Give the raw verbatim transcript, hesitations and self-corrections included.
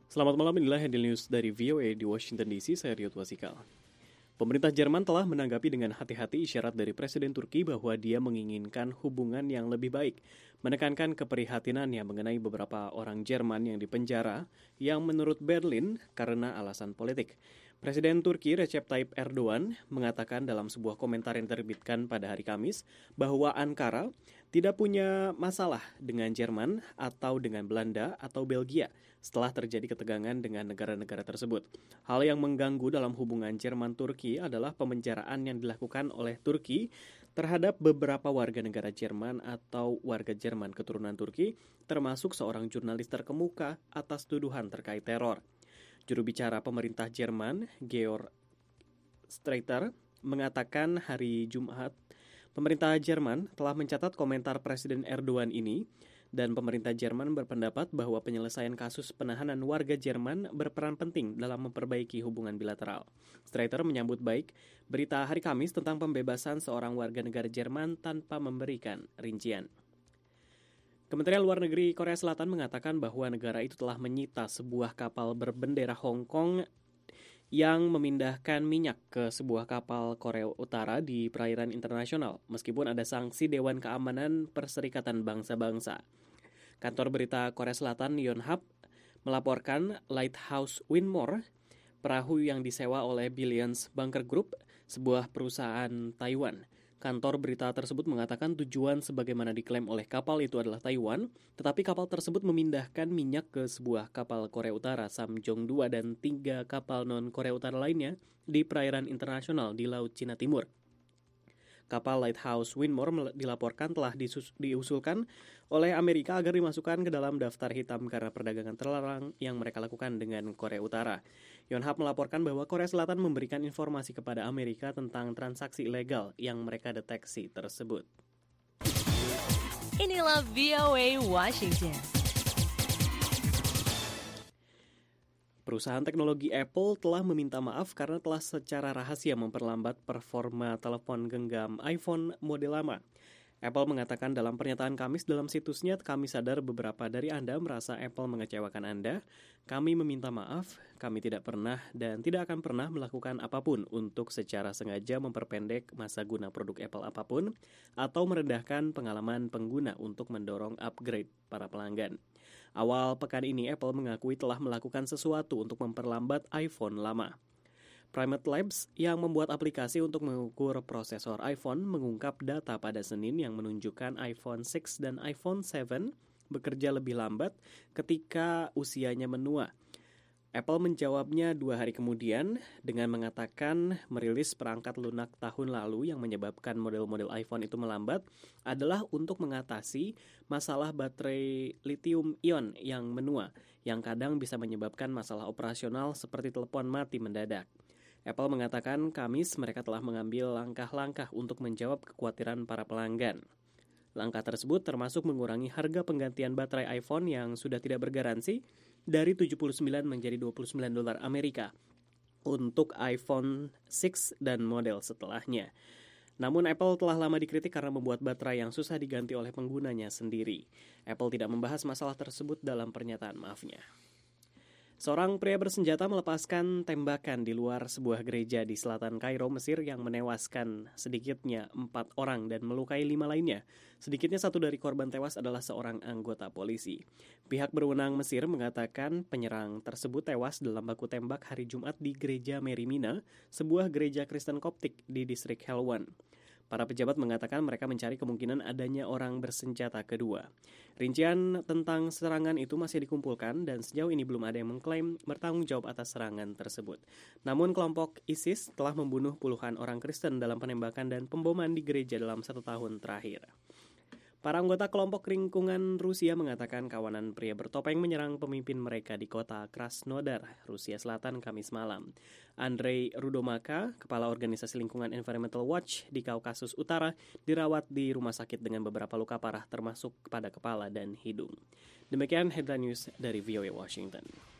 Selamat malam, inilah Headline News dari V O A di Washington D C, saya Riot Wasikal. Pemerintah Jerman telah menanggapi dengan hati-hati isyarat dari Presiden Turki bahwa dia menginginkan hubungan yang lebih baik, menekankan keprihatinannya mengenai beberapa orang Jerman yang dipenjara yang menurut Berlin karena alasan politik. Presiden Turki Recep Tayyip Erdogan mengatakan dalam sebuah komentar yang diterbitkan pada hari Kamis bahwa Ankara tidak punya masalah dengan Jerman atau dengan Belanda atau Belgia setelah terjadi ketegangan dengan negara-negara tersebut. Hal yang mengganggu dalam hubungan Jerman-Turki adalah pemenjaraan yang dilakukan oleh Turki terhadap beberapa warga negara Jerman atau warga Jerman keturunan Turki, termasuk seorang jurnalis terkemuka atas tuduhan terkait teror. Juru bicara pemerintah Jerman, Georg Streiter, mengatakan hari Jumat, pemerintah Jerman telah mencatat komentar Presiden Erdogan ini, dan pemerintah Jerman berpendapat bahwa penyelesaian kasus penahanan warga Jerman berperan penting dalam memperbaiki hubungan bilateral. Streiter menyambut baik berita hari Kamis tentang pembebasan seorang warga negara Jerman tanpa memberikan rincian. Kementerian Luar Negeri Korea Selatan mengatakan bahwa negara itu telah menyita sebuah kapal berbendera Hong Kong yang memindahkan minyak ke sebuah kapal Korea Utara di perairan internasional, meskipun ada sanksi Dewan Keamanan Perserikatan Bangsa-Bangsa. Kantor berita Korea Selatan Yonhap melaporkan Lighthouse Winmore, perahu yang disewa oleh Billions Bunker Group, sebuah perusahaan Taiwan. Kantor berita tersebut mengatakan tujuan sebagaimana diklaim oleh kapal itu adalah Taiwan, tetapi kapal tersebut memindahkan minyak ke sebuah kapal Korea Utara Samjong dua dan tiga kapal non-Korea Utara lainnya di perairan internasional di Laut Cina Timur. Kapal Lighthouse Winmore dilaporkan telah disus- diusulkan oleh Amerika agar dimasukkan ke dalam daftar hitam karena perdagangan terlarang yang mereka lakukan dengan Korea Utara. Yonhap melaporkan bahwa Korea Selatan memberikan informasi kepada Amerika tentang transaksi ilegal yang mereka deteksi tersebut. Inilah V O A Washington. Perusahaan teknologi Apple telah meminta maaf karena telah secara rahasia memperlambat performa telepon genggam iPhone model lama. Apple mengatakan dalam pernyataan Kamis dalam situsnya, kami sadar beberapa dari Anda merasa Apple mengecewakan Anda. Kami meminta maaf, kami tidak pernah dan tidak akan pernah melakukan apapun untuk secara sengaja memperpendek masa guna produk Apple apapun atau merendahkan pengalaman pengguna untuk mendorong upgrade para pelanggan. Awal pekan ini Apple mengakui telah melakukan sesuatu untuk memperlambat iPhone lama. Primate Labs yang membuat aplikasi untuk mengukur prosesor iPhone mengungkap data pada Senin yang menunjukkan iPhone enam dan iPhone tujuh bekerja lebih lambat ketika usianya menua. Apple menjawabnya dua hari kemudian dengan mengatakan merilis perangkat lunak tahun lalu yang menyebabkan model-model iPhone itu melambat adalah untuk mengatasi masalah baterai lithium-ion yang menua, yang kadang bisa menyebabkan masalah operasional seperti telepon mati mendadak. Apple mengatakan Kamis mereka telah mengambil langkah-langkah untuk menjawab kekhawatiran para pelanggan. Langkah tersebut termasuk mengurangi harga penggantian baterai iPhone yang sudah tidak bergaransi dari tujuh puluh sembilan menjadi dua puluh sembilan dolar Amerika untuk iPhone enam dan model setelahnya. Namun Apple telah lama dikritik karena membuat baterai yang susah diganti oleh penggunanya sendiri. Apple tidak membahas masalah tersebut dalam pernyataan maafnya. Seorang pria bersenjata melepaskan tembakan di luar sebuah gereja di selatan Kairo, Mesir yang menewaskan sedikitnya empat orang dan melukai lima lainnya. Sedikitnya satu dari korban tewas adalah seorang anggota polisi. Pihak berwenang Mesir mengatakan penyerang tersebut tewas dalam baku tembak hari Jumat di gereja Mary Mina, sebuah gereja Kristen Koptik di distrik Helwan. Para pejabat mengatakan mereka mencari kemungkinan adanya orang bersenjata kedua. Rincian tentang serangan itu masih dikumpulkan dan sejauh ini belum ada yang mengklaim bertanggung jawab atas serangan tersebut. Namun kelompok ISIS telah membunuh puluhan orang Kristen dalam penembakan dan pemboman di gereja dalam satu tahun terakhir. Para anggota kelompok lingkungan Rusia mengatakan kawanan pria bertopeng menyerang pemimpin mereka di kota Krasnodar, Rusia Selatan, Kamis malam. Andrei Rudomaka, kepala organisasi lingkungan Environmental Watch di Kaukasus Utara, dirawat di rumah sakit dengan beberapa luka parah termasuk pada kepala dan hidung. Demikian headline news dari V O A Washington.